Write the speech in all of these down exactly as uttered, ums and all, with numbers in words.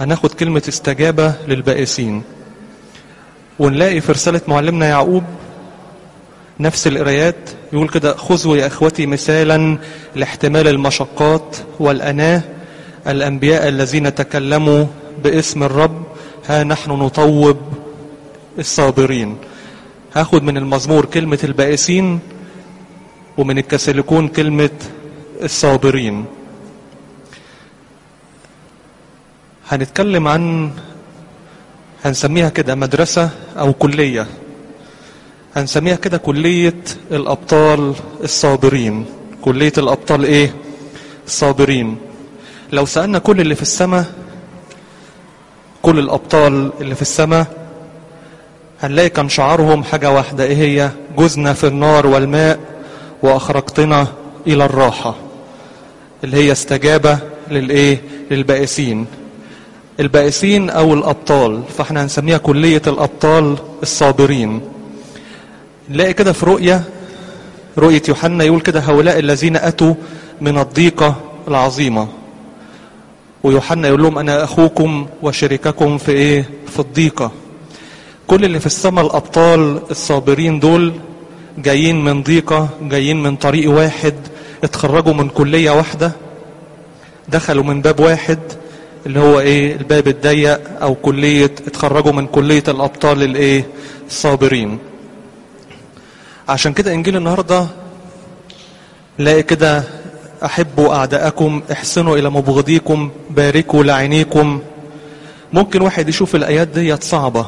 هناخد كلمة استجابة للبائسين، ونلاقي في رسالة معلمنا يعقوب نفس القرايات. يقول كده: خذوا يا اخوتي مثالا لاحتمال المشقات والأناة الأنبياء الذين تكلموا باسم الرب، ها نحن نطوب الصابرين. هاخد من المزمور كلمة البائسين، ومن الكسالكون كلمة الصابرين. هنتكلم عن، هنسميها كده مدرسة أو كلية، هنسميها كده كلية الأبطال الصابرين. كلية الأبطال إيه؟ الصابرين. لو سألنا كل اللي في السماء، كل الأبطال اللي في السماء، هنلاقي كان شعارهم حاجة واحدة. إيه هي؟ جزنا في النار والماء وأخرجتنا إلى الراحة، اللي هي استجابة للإيه؟ للبائسين. البائسين أو الأبطال، فاحنا هنسميها كلية الأبطال الصابرين. نلاقي كده في رؤية رؤية يوحنا يقول كده: هؤلاء الذين أتوا من الضيقة العظيمة. ويوحنا يقول لهم: أنا أخوكم وشريككم في إيه؟ في الضيقة. كل اللي في السماء الأبطال الصابرين دول جايين من ضيقة، جايين من طريق واحد، اتخرجوا من كلية واحدة، دخلوا من باب واحد اللي هو ايه؟ الباب الضيق، او كلية، اتخرجوا من كلية الابطال الايه؟ الصابرين. عشان كده انجيل النهاردة لاقي كده: احبوا اعداءكم، احسنوا الى مبغضيكم، باركوا لعينيكم. ممكن واحد يشوف الايات ديت صعبة،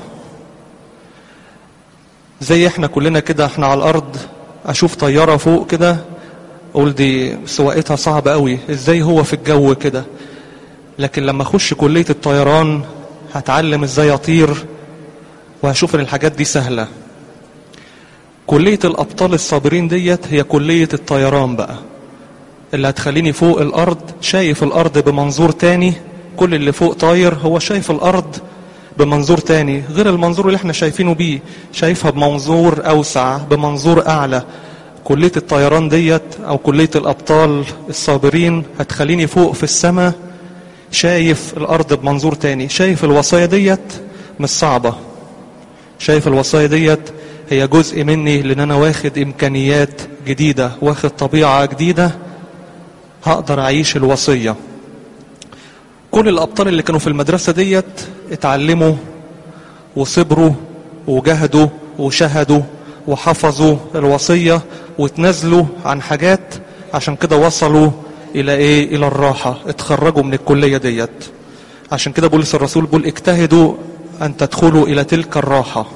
زي احنا كلنا كده، احنا على الارض، اشوف طيارة فوق كده اقول دي سواقتها صعبة قوي، ازاي هو في الجو كده؟ لكن لما اخش كلية الطيران هتعلم ازاي اطير، وهشوف ان الحاجات دي سهلة. كلية الابطال الصابرين ديت هي كلية الطيران بقى، اللي هتخليني فوق الارض شايف الارض بمنظور تاني. كل اللي فوق طاير، هو شايف الارض بمنظور تاني غير المنظور اللي احنا شايفينه بيه، شايفها بمنظور اوسع، بمنظور اعلى. كلية الطيران ديت او كلية الابطال الصابرين هتخليني فوق في السماء شايف الارض بمنظور تاني، شايف الوصايا ديت مش صعبة، شايف الوصايا ديت هي جزء مني، لان انا واخد امكانيات جديدة، واخد طبيعة جديدة، هقدر اعيش الوصية. كل الابطال اللي كانوا في المدرسة ديت اتعلموا وصبروا وجهدوا وشهدوا وحفظوا الوصية وتنازلوا عن حاجات، عشان كده وصلوا الى ايه؟ الى الراحة، اتخرجوا من الكلية ديت. عشان كده بولس الرسول بيقول: اجتهدوا ان تدخلوا الى تلك الراحة.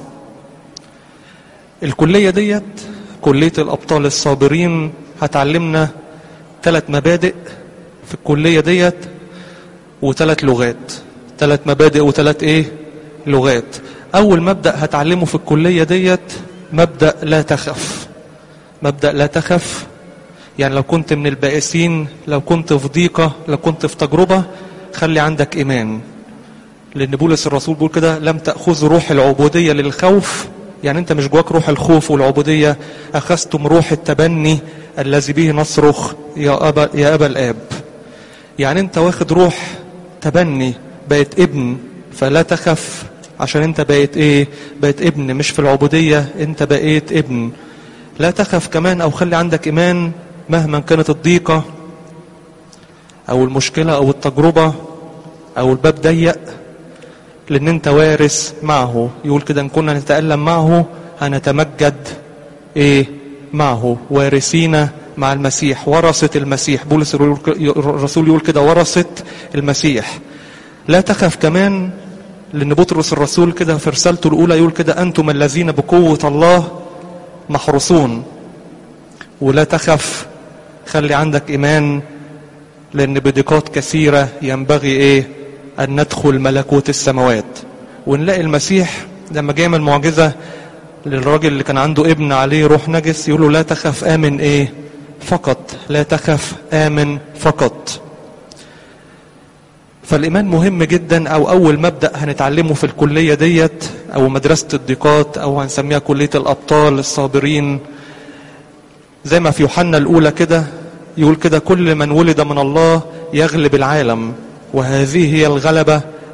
الكلية ديت، كلية الابطال الصابرين، هتعلمنا ثلاث مبادئ في الكلية ديت وثلاث لغات. ثلاث مبادئ وثلاث ايه؟ لغات. اول مبدأ هتعلمه في الكلية ديت مبدأ لا تخف. مبدأ لا تخف، يعني لو كنت من البائسين، لو كنت في ضيقة، لو كنت في تجربة، خلي عندك إيمان. لأن بولس الرسول بيقول كده: لم تأخذوا روح العبودية للخوف، يعني أنت مش جواك روح الخوف والعبودية، أخذتم روح التبني الذي به نصرخ يا أبا, يا أبا الآب. يعني أنت واخد روح تبني، بقيت ابن، فلا تخف، عشان أنت بقيت إيه؟ بقيت ابن، مش في العبودية، أنت بقيت ابن. لا تخف كمان، أو خلي عندك إيمان مهما كانت الضيقة أو المشكلة أو التجربة أو الباب ضيق، لأن أنت وارث معه. يقول كده: إن كنا نتألم معه هنتمجد إيه؟ معه، وارثين مع المسيح، ورثة المسيح. بولس الرسول يقول كده: ورثة المسيح. لا تخف كمان، لأن بطرس الرسول كده في رسالته الأولى يقول كده: أنتم الذين بقوة الله محروسون. ولا تخف، خلي عندك إيمان، لأن بضيقات كثيرة ينبغي إيه؟ أن ندخل ملكوت السماوات. ونلاقي المسيح لما جاء من معجزة للراجل اللي كان عنده ابن عليه روح نجس، يقول له: لا تخف، آمن إيه؟ فقط. لا تخف، آمن فقط. فالإيمان مهم جدا، أو أول مبدأ هنتعلمه في الكلية ديت، أو مدرسة الضيقات، أو هنسميها كلية الأبطال الصابرين. زي ما في يوحنا الأولى كده يقول كده: كل من ولد من الله يغلب العالم، وهذه هي الغلبة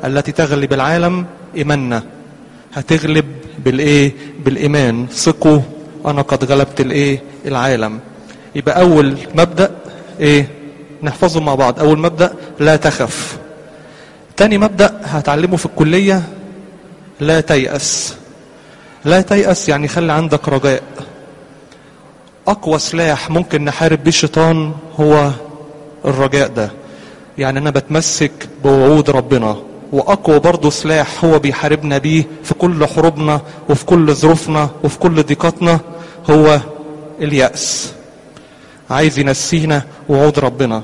التي تغلب العالم إيماننا. هتغلب بالايه؟ بالايمان. ثقوا انا قد غلبت الايه؟ العالم. يبقى اول مبدأ ايه؟ نحفظه مع بعض. اول مبدأ لا تخف. تاني مبدأ هتعلمه في الكلية لا تيأس. لا تيأس يعني خلي عندك رجاء. اقوى سلاح ممكن نحارب بيه الشيطان هو الرجاء ده، يعني انا بتمسك بوعود ربنا. واقوى برضه سلاح هو بيحاربنا بيه في كل حروبنا وفي كل ظروفنا وفي كل ضيقاتنا هو اليأس. عايز ينسينا وعود ربنا.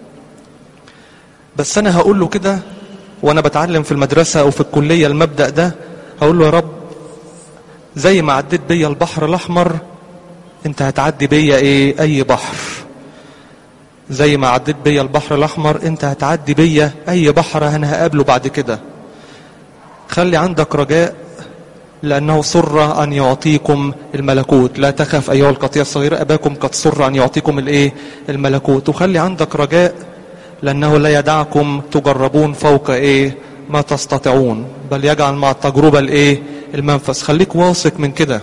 بس انا هقول له كده وانا بتعلم في المدرسة او في الكلية المبدأ ده، هقول له يا رب زي ما عديت بيا البحر الاحمر انت هتعدي بيا ايه؟ اي بحر. زي ما عديت بيا البحر الاحمر انت هتعدي بيا اي بحر انا هقابله بعد كده. خلي عندك رجاء لانه سر ان يعطيكم الملكوت. لا تخف ايها القطيع الصغير اباكم قد سر ان يعطيكم الايه؟ الملكوت. وخلي عندك رجاء لانه لا يدعكم تجربون فوق ايه؟ ما تستطيعون، بل يجعل مع التجربة الايه؟ المنفذ. خليك واثق من كده.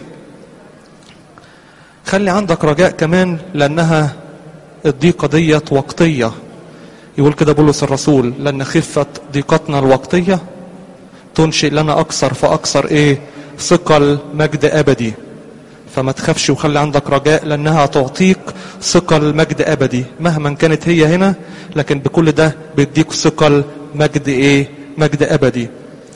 خلي عندك رجاء كمان لانها الضيقة ديت وقتية. يقول كده بولس الرسول لأن خفة ضيقتنا الوقتية تنشئ لنا أكثر فأكثر إيه؟ ثقل مجد أبدي. فما تخافش وخلي عندك رجاء لأنها تعطيك ثقل مجد أبدي مهما كانت هي هنا، لكن بكل ده بيديك ثقل مجد إيه؟ مجد أبدي.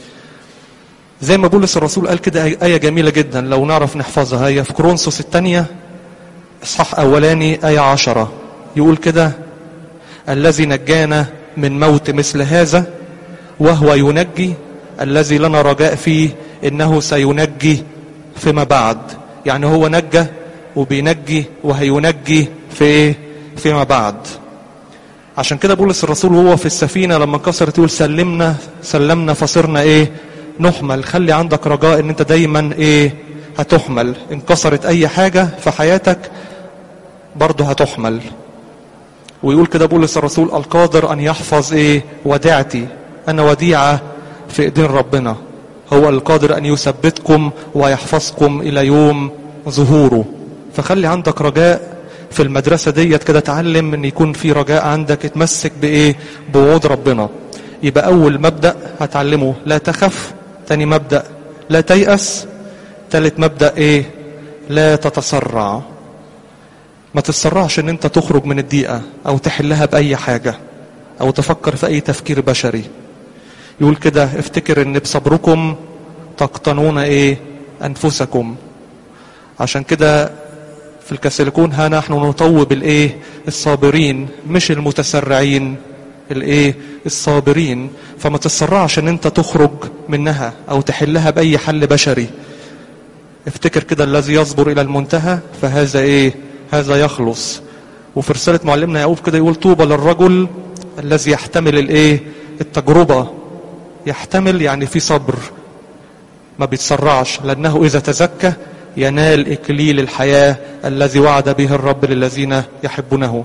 زي ما بولس الرسول قال كده آية جميلة جدا لو نعرف نحفظها، هي في كورنثوس الثانية إصحاح أولاني آية عشرة. يقول كده الذي نجانا من موت مثل هذا وهو ينجي الذي لنا رجاء فيه إنه سينجي فيما بعد. يعني هو نجى وبينجي وهينجي في إيه؟ فيما بعد. عشان كده بولس الرسول وهو في السفينة لما انكسرت يقول سلمنا سلمنا فصرنا إيه؟ نحمل. خلي عندك رجاء إن أنت دايما إيه؟ هتحمل. انكسرت أي حاجة في حياتك برضه هتحمل. ويقول كده بولس الرسول القادر أن يحفظ إيه؟ وديعتي. أنا وديعة في إيدين ربنا. هو القادر أن يثبتكم ويحفظكم إلى يوم ظهوره. فخلي عندك رجاء في المدرسة ديت كده. تعلم أن يكون في رجاء عندك. اتمسك بإيه؟ بوعود ربنا. يبقى أول مبدأ هتعلمه لا تخف. تاني مبدأ لا تيأس. تالت مبدأ إيه؟ لا تتسرع. ما تتسرعش ان انت تخرج من الضيقة او تحلها بأي حاجة او تفكر في اي تفكير بشري. يقول كده افتكر ان بصبركم تقتنون ايه؟ انفسكم. عشان كده في الكسلكون ها نحن نطوب الايه؟ الصابرين مش المتسرعين. الايه؟ الصابرين. فما تتسرعش ان انت تخرج منها او تحلها بأي حل بشري. افتكر كده الذي يصبر الى المنتهى فهذا ايه؟ هذا يخلص. وفي رسالة معلمنا يعقوب كده يقول طوبى للرجل الذي يحتمل الايه؟ التجربة. يحتمل يعني في صبر ما بيتسرعش لأنه إذا تزكى ينال إكليل الحياة الذي وعد به الرب للذين يحبونه.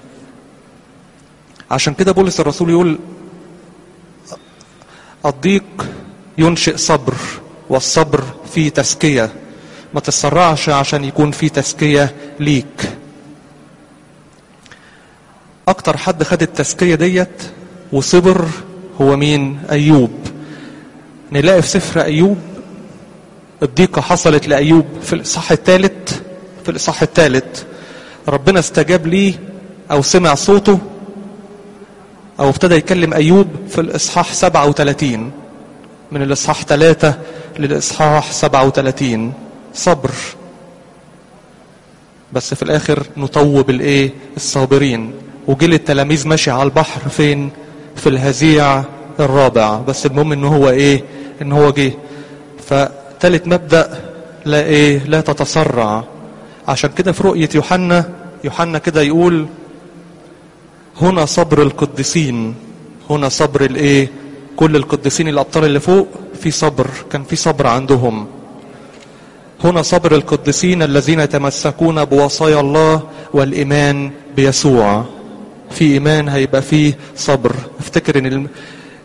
عشان كده بولس الرسول يقول الضيق ينشئ صبر والصبر فيه تزكية. ما تتسرعش عشان يكون في تزكية ليك. اكتر حد خد التزكية ديت وصبر هو مين؟ ايوب. نلاقي في سفر ايوب الضيقة حصلت لأيوب في الإصحاح الثالث. في الإصحاح الثالث ربنا استجاب ليه او سمع صوته او ابتدى يكلم ايوب في الإصحاح سبعة وثلاثين. من الإصحاح ثلاثة للإصحاح سبعة وثلاثين. صبر. بس في الاخر نطوب الايه؟ الصابرين. وجيل التلاميذ ماشي على البحر فين؟ في الهزيع الرابع. بس المهم ان هو ايه؟ ان هو جه. فتالت مبدأ لا ايه؟ لا تتسرع. عشان كده في رؤية يوحنا يوحنا كده يقول هنا صبر القديسين. هنا صبر الايه؟ كل القديسين الابطال اللي فوق في صبر. كان في صبر عندهم. هنا صبر القديسين الذين يتمسكون بوصايا الله والإيمان بيسوع. في إيمان هيبقى فيه صبر. افتكر ان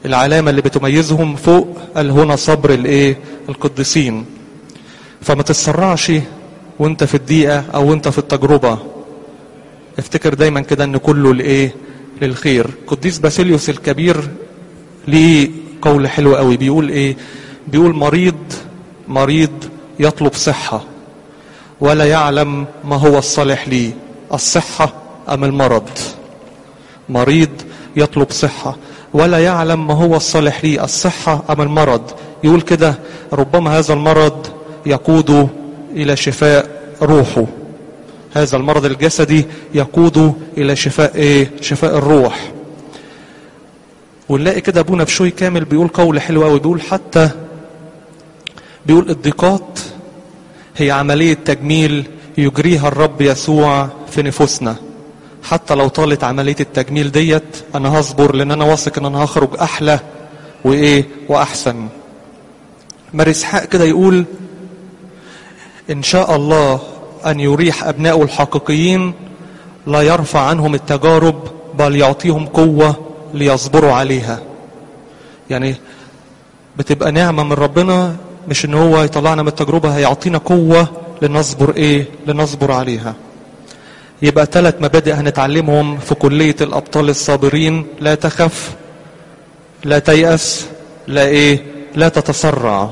العلامة اللي بتميزهم فوق قال هنا صبر الايه القديسين. فما تتسرعش وانت في الضيقة او وانت في التجربة، افتكر دايما كده ان كله لايه للخير. قديس باسيليوس الكبير ليه قول حلو قوي، بيقول ايه؟ بيقول مريض مريض يطلب صحة ولا يعلم ما هو الصالح ليه، الصحة ام المرض. مريض يطلب صحة ولا يعلم ما هو الصالح ليه، الصحة ام المرض. يقول كده ربما هذا المرض يقود الى شفاء روحه، هذا المرض الجسدي يقود الى شفاء ايه شفاء الروح. ونلاقي كده ابونا بشوي كامل بيقول قول حلو قوي، بيقول حتى بيقول الضيقات هي عملية تجميل يجريها الرب يسوع في نفوسنا. حتى لو طالت عملية التجميل ديت انا هصبر، لان انا واثق ان انا هخرج احلى وايه واحسن. ماري اسحاق كده يقول ان شاء الله ان يريح ابنائه الحقيقيين لا يرفع عنهم التجارب بل يعطيهم قوة ليصبروا عليها. يعني بتبقى نعمة من ربنا، مش ان هو يطلعنا من التجربة، هيعطينا قوة لنصبر ايه لنصبر عليها. يبقى ثلاث مبادئ هنتعلمهم في كلية الابطال الصابرين: لا تخف، لا تيأس، لا ايه لا تتسرع.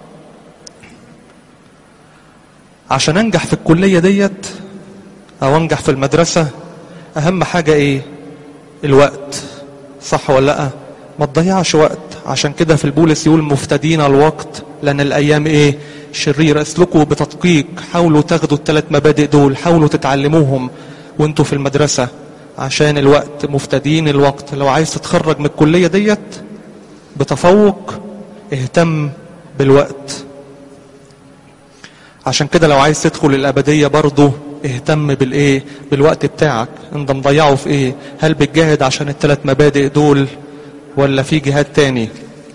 عشان انجح في الكلية ديت او انجح في المدرسة اهم حاجة ايه؟ الوقت. صح ولا لا؟ ما تضيعش وقت. عشان كده في البولس يقول مفتدين الوقت لان الايام ايه شريرة. اسلكوا بتدقيق، حاولوا تاخدوا الثلاث مبادئ دول، حاولوا تتعلموهم وانتوا في المدرسة عشان الوقت. مفتدين الوقت. لو عايز تتخرج من الكلية ديت بتفوق اهتم بالوقت. عشان كده لو عايز تدخل الابدية برضو اهتم بالايه بالوقت بتاعك. انت مضيعه في ايه؟ هل بتجاهد عشان الثلاث مبادئ دول ولا في جهاد تاني؟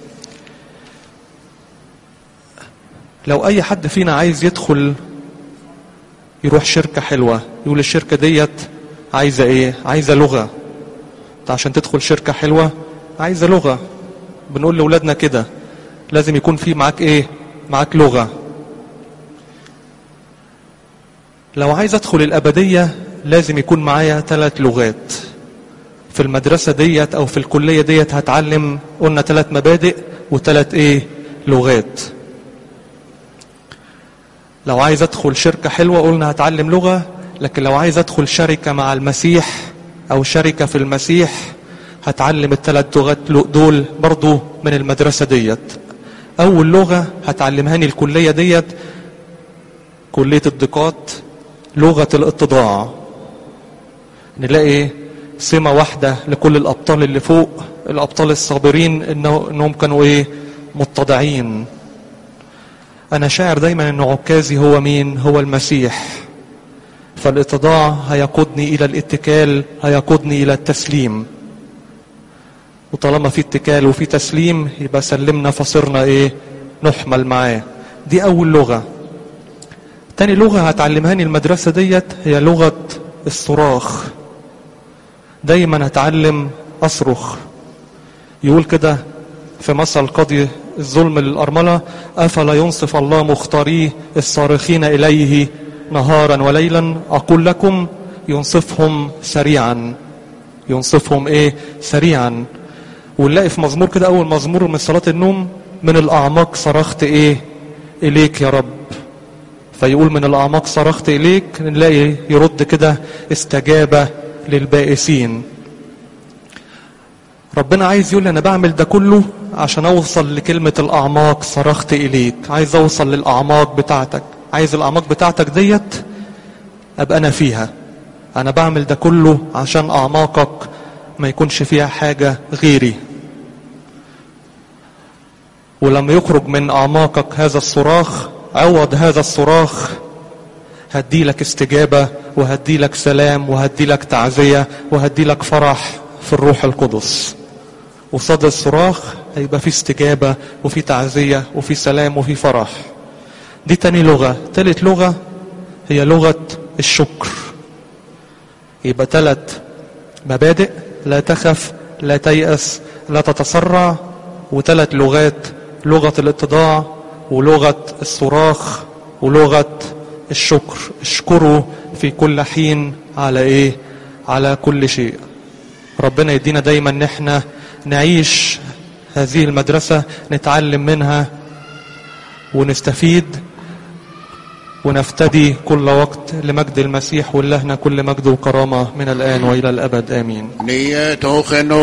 لو اي حد فينا عايز يدخل يروح شركة حلوة، يقول الشركة ديت عايزة ايه؟ عايزة لغة. عشان تدخل شركة حلوة عايزة لغة. بنقول لأولادنا كده لازم يكون في معاك ايه معاك لغة. لو عايز ادخل الابدية لازم يكون معايا ثلاث لغات. في المدرسة ديت او في الكلية ديت هتعلم قلنا ثلاث مبادئ وثلاث ايه لغات. لو عايز ادخل شركة حلوة قلنا هتعلم لغة، لكن لو عايز ادخل شركة مع المسيح او شركة في المسيح هتعلم الثلاث لغات دول برضو من المدرسة ديت. اول لغة هتعلمهاني الكلية ديت كلية الضيقات، لغة الاتضاع. نلاقي سمة واحدة لكل الابطال اللي فوق، الابطال الصابرين، إنه انهم كانوا ايه متضعين. انا شاعر دايما ان عكازي هو مين؟ هو المسيح. فالاتضاع هيقودني الى الاتكال، هيقودني الى التسليم. وطالما في اتكال وفي تسليم يبقى سلمنا فصرنا ايه نحمل معاه. دي اول لغة. تاني لغة هتعلمهاني المدرسة ديت هي لغة الصراخ. دايما هتعلم اصرخ. يقول كده في مثل قاضي الظلم للأرملة: أفلا ينصف الله مختاريه الصارخين إليه نهارا وليلا؟ أقول لكم ينصفهم سريعا. ينصفهم إيه سريعا. ونلاقي في مزمور كده أول مزمور من صلاة النوم: من الأعماق صرخت إيه إليك يا رب. فيقول من الأعماق صرخت إليك، نلاقي يرد كده استجابة للبائسين. ربنا عايز يقول انا بعمل ده كله عشان اوصل لكلمة الاعماق صرخت اليك. عايز اوصل للاعماق بتاعتك، عايز الاعماق بتاعتك ديت ابقى انا فيها. انا بعمل ده كله عشان اعماقك ما يكونش فيها حاجة غيري. ولما يخرج من اعماقك هذا الصراخ، عوض هذا الصراخ هدي لك استجابة، وهدي لك سلام، وهدي لك تعزية، وهدي لك فرح في الروح القدس. وصدى الصراخ هيبقى في استجابة وفي تعزية وفي سلام وفي فرح. دي تاني لغة. تالت لغة هي لغة الشكر. يبقى تلت مبادئ: لا تخف، لا تيأس، لا تتسرع، وثلاث لغات: لغة الاتضاع، ولغة الصراخ، ولغة الشكر. اشكروا في كل حين على ايه؟ على كل شيء. ربنا يدينا دايما ان احنا نعيش هذه المدرسة، نتعلم منها ونستفيد ونفتدي كل وقت لمجد المسيح، ولهنا كل مجد وكرامة من الآن وإلى الأبد آمين.